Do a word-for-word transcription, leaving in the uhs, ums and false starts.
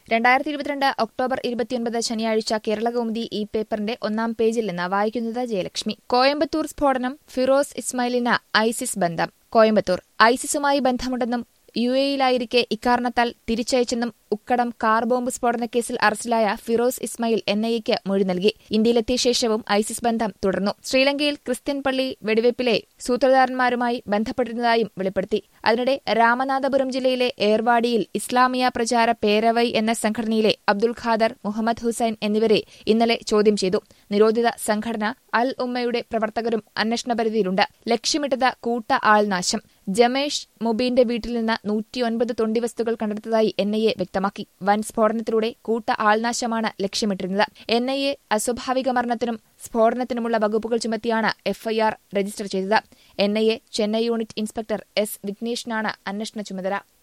രണ്ടായിരത്തി ഇരുപത്തിരണ്ട് ഒക്ടോബർ ഇരുപത്തിയൊൻപത് ശനിയാഴ്ച കേരളകൗമുദി ഈ പേപ്പറിന്റെ ഒന്നാം പേജിൽ നിന്ന് വായിക്കുന്നത് ജയലക്ഷ്മി. കോയമ്പത്തൂർ സ്ഫോടനം, ഫിറോസ് ഇസ്മായിലിന് ഐസിസ് ബന്ധം. കോയമ്പത്തൂർ ഐസിസുമായി ബന്ധമുണ്ടെന്നും യു എയിലായിരിക്കെ ഇക്കാരണത്താൽ തിരിച്ചയച്ചെന്നും ഉക്കടം കാർ ബോംബ് സ്ഫോടനക്കേസിൽ അറസ്റ്റിലായ ഫിറോസ് ഇസ്മായിൽ എൻ ഐ എക്ക് മൊഴി നൽകി. ഇന്ത്യയിലെത്തിയ ശേഷവും ഐസിസ് ബന്ധം തുടർന്നു. ശ്രീലങ്കയിൽ ക്രിസ്ത്യൻ പള്ളി വെടിവയ്പിലെ സൂത്രധാരന്മാരുമായി ബന്ധപ്പെട്ടിരുന്നതായും വെളിപ്പെടുത്തി. അതിനിടെ രാമനാഥപുരം ജില്ലയിലെ ഏർവാടിയിൽ ഇസ്ലാമിയ പ്രചാര പേരവൈ എന്ന സംഘടനയിലെ അബ്ദുൽ ഖാദർ, മുഹമ്മദ് ഹുസൈൻ എന്നിവരെ ഇന്നലെ ചോദ്യം ചെയ്തു. നിരോധിത സംഘടന അൽ ഉമ്മയുടെ പ്രവർത്തകരും അന്വേഷണപരിധിയിലുണ്ട്. ലക്ഷ്യമിട്ടത് കൂട്ട ആൾനാശം. ജമേഷ് മുബീന്റെ വീട്ടിൽ നിന്ന് നൂറ്റിയൊൻപത് തൊണ്ടിവസ്തുക്കൾ കണ്ടെടുത്തതായി എൻ ഐ എ വ്യക്തമാക്കി. വൻ സ്ഫോടനത്തിലൂടെ കൂട്ട ആൾനാശമാണ് ലക്ഷ്യമിട്ടിരുന്നത്. എൻ ഐ എ അസ്വാഭാവിക മരണത്തിനും സ്ഫോടനത്തിനുമുള്ള വകുപ്പുകൾ ചുമത്തിയാണ് എഫ്ഐആർ രജിസ്റ്റർ ചെയ്തത്. N I A Chennai unit inspector S വിഘ്നേഷിനാണ് അന്വേഷണ ചുമതല.